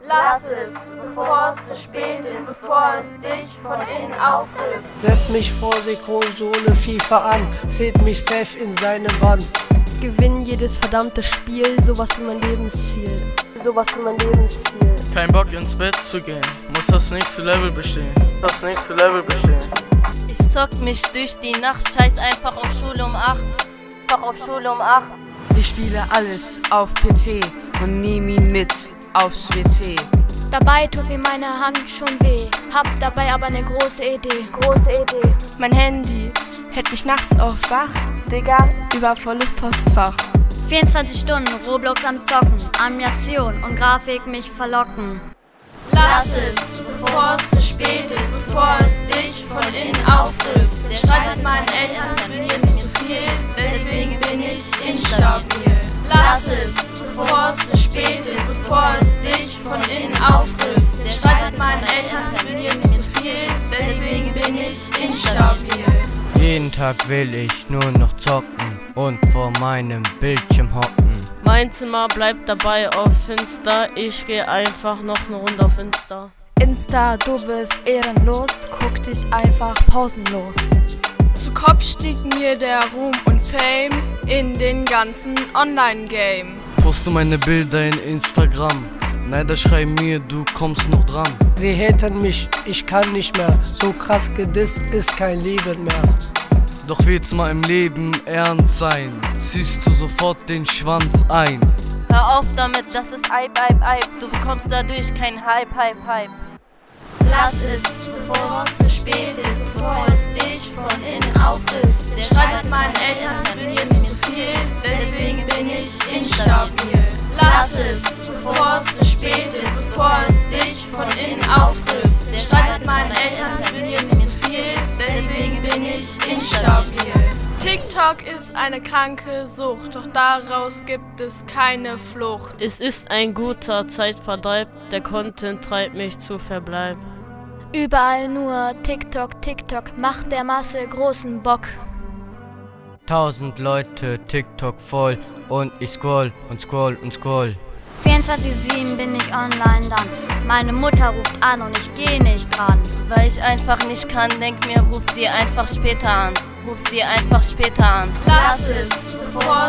Lass es, bevor es zu spät ist, bevor es dich von innen auffrisst. Setzt mich vor Konsole FIFA an, seht mich safe in seine Band. Gewinn jedes verdammte Spiel, sowas wie mein Lebensziel. Sowas wie mein Lebensziel. Kein Bock ins Bett zu gehen, muss das nächste Level bestehen. Ich zock mich durch die Nacht, scheiß einfach auf Schule um 8. Ich spiele alles auf PC und nehm ihn mit aufs WC. Dabei tut mir meine Hand schon weh, hab dabei aber ne große Idee. Mein Handy hält mich nachts auf wach, Digga, über volles Postfach. 24 Stunden Roblox am Zocken, Animation und Grafik mich verlocken. Lass es, bevor es zu spät ist, bevor es dich von innen auffrisst. Der Streit mit meinen Eltern hat mir zu viel, deswegen bin ich instabil. Lass es, bevor es zu spät ist, bevor es dich von innen auffrisst. Der Streit mit meinen Eltern hat mir zu viel, deswegen bin ich instabil. Jeden Tag will ich nur noch zocken und vor meinem Bildschirm hocken. Mein Zimmer bleibt dabei auf Insta, ich geh einfach noch eine Runde auf Insta. Insta, du bist ehrenlos, guck dich einfach pausenlos. Zu Kopf stieg mir der Ruhm und Fame in den ganzen Online-Game. Poste meine Bilder in Instagram, Neider schreiben mir, du kommst noch dran. Sie haten mich, ich kann nicht mehr, so krass gedisst ist kein Leben mehr. Doch wird's mal im Leben ernst sein, ziehst du sofort den Schwanz ein. Hör auf damit, das ist Hype. Du bekommst dadurch kein Hype. Lass es, bevor es zu spät ist, bevor es dich von innen auffrisst. Der Streit mit meinen Eltern hat mir zu viel, deswegen bin ich instabil. Lass es, bevor es zu spät ist, bevor es dich von innen auffrisst. Der Streit mit meinen Eltern hat mir zu viel, deswegen bin ich instabil. TikTok ist eine kranke Sucht, doch daraus gibt es keine Flucht. Es ist ein guter Zeitvertreib, der Content treibt mich zu Verbleib. Überall nur TikTok, macht der Masse großen Bock. 1000 Leute TikTok voll und ich scroll. 24/7 bin ich online dann. Meine Mutter ruft an und ich geh nicht dran. Weil ich einfach nicht kann, denk mir, ruf sie einfach später an. Lass es, bevor